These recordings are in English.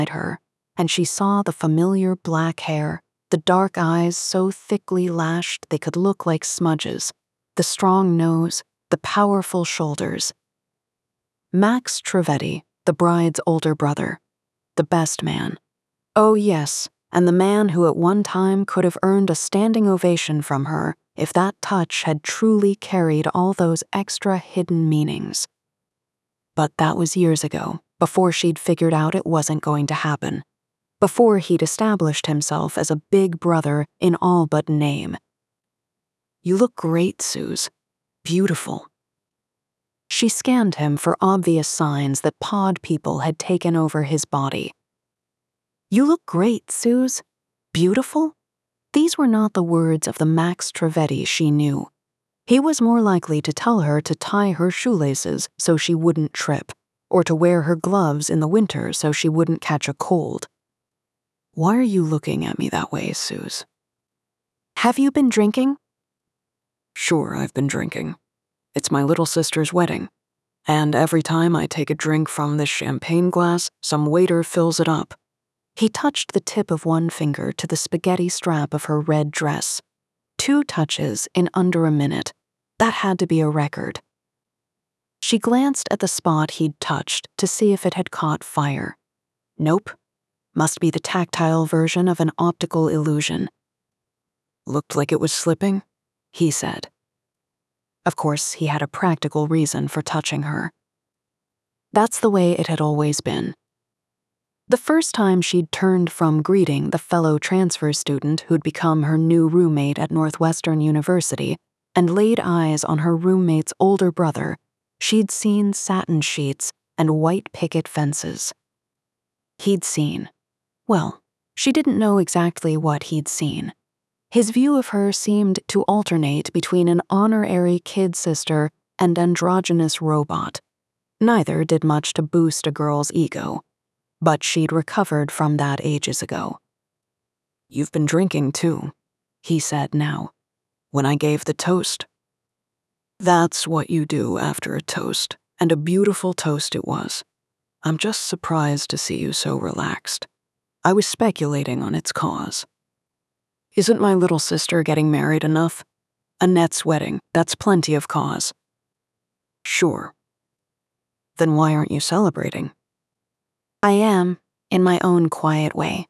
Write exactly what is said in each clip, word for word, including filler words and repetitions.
her, and she saw the familiar black hair, the dark eyes so thickly lashed they could look like smudges, the strong nose, the powerful shoulders. Max Trivedi, the bride's older brother. The best man. Oh yes, and the man who at one time could have earned a standing ovation from her if that touch had truly carried all those extra hidden meanings. But that was years ago, before she'd figured out it wasn't going to happen. Before he'd established himself as a big brother in all but name. You look great, Suze. Beautiful. She scanned him for obvious signs that pod people had taken over his body. You look great, Suze. Beautiful? These were not the words of the Max Trivedi she knew. He was more likely to tell her to tie her shoelaces so she wouldn't trip, or to wear her gloves in the winter so she wouldn't catch a cold. Why are you looking at me that way, Suze? Have you been drinking? Sure, I've been drinking. It's my little sister's wedding, and every time I take a drink from this champagne glass, some waiter fills it up. He touched the tip of one finger to the spaghetti strap of her red dress. Two touches in under a minute. That had to be a record. She glanced at the spot he'd touched to see if it had caught fire. Nope. Must be the tactile version of an optical illusion. Looked like it was slipping, he said. Of course, he had a practical reason for touching her. That's the way it had always been. The first time she'd turned from greeting the fellow transfer student who'd become her new roommate at Northwestern University and laid eyes on her roommate's older brother, she'd seen satin sheets and white picket fences. He'd seen. Well, she didn't know exactly what he'd seen. His view of her seemed to alternate between an honorary kid sister and androgynous robot. Neither did much to boost a girl's ego, but she'd recovered from that ages ago. You've been drinking too, he said now, when I gave the toast. That's what you do after a toast, and a beautiful toast it was. I'm just surprised to see you so relaxed. I was speculating on its cause. Isn't my little sister getting married enough? Annette's wedding, that's plenty of cause. Sure. Then why aren't you celebrating? I am, in my own quiet way.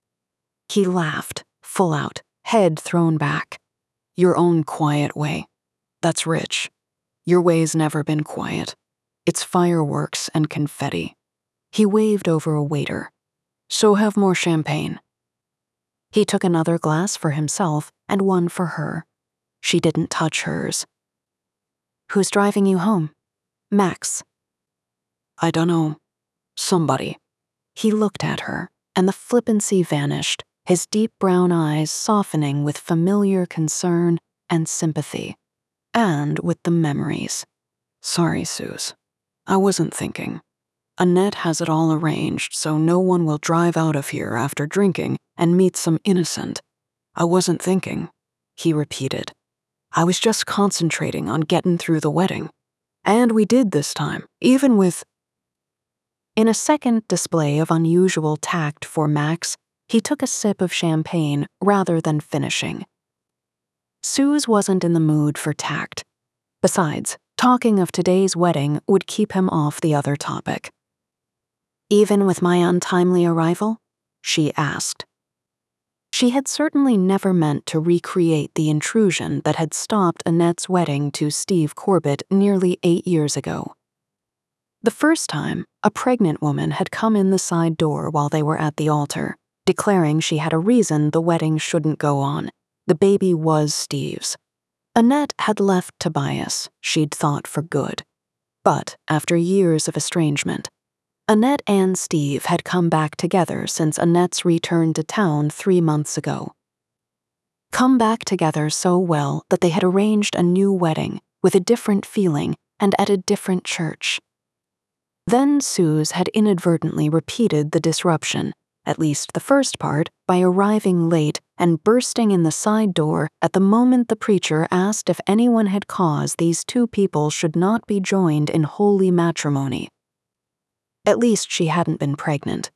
He laughed, full out, head thrown back. Your own quiet way. That's rich. Your way's never been quiet. It's fireworks and confetti. He waved over a waiter. So have more champagne. He took another glass for himself and one for her. She didn't touch hers. Who's driving you home? Max. I don't know. Somebody. He looked at her, and the flippancy vanished, his deep brown eyes softening with familiar concern and sympathy, and with the memories. Sorry, Suze. I wasn't thinking. Annette has it all arranged so no one will drive out of here after drinking and meet some innocent. I wasn't thinking, he repeated. I was just concentrating on getting through the wedding. And we did this time, even with... In a second display of unusual tact for Max, he took a sip of champagne rather than finishing. Suze wasn't in the mood for tact. Besides, talking of today's wedding would keep him off the other topic. Even with my untimely arrival? She asked. She had certainly never meant to recreate the intrusion that had stopped Annette's wedding to Steve Corbett nearly eight years ago. The first time, a pregnant woman had come in the side door while they were at the altar, declaring she had a reason the wedding shouldn't go on. The baby was Steve's. Annette had left Tobias, she'd thought for good. But after years of estrangement, Annette and Steve had come back together since Annette's return to town three months ago. Come back together so well that they had arranged a new wedding with a different feeling and at a different church. Then Suze had inadvertently repeated the disruption, at least the first part, by arriving late and bursting in the side door at the moment the preacher asked if anyone had cause these two people should not be joined in holy matrimony. At least she hadn't been pregnant.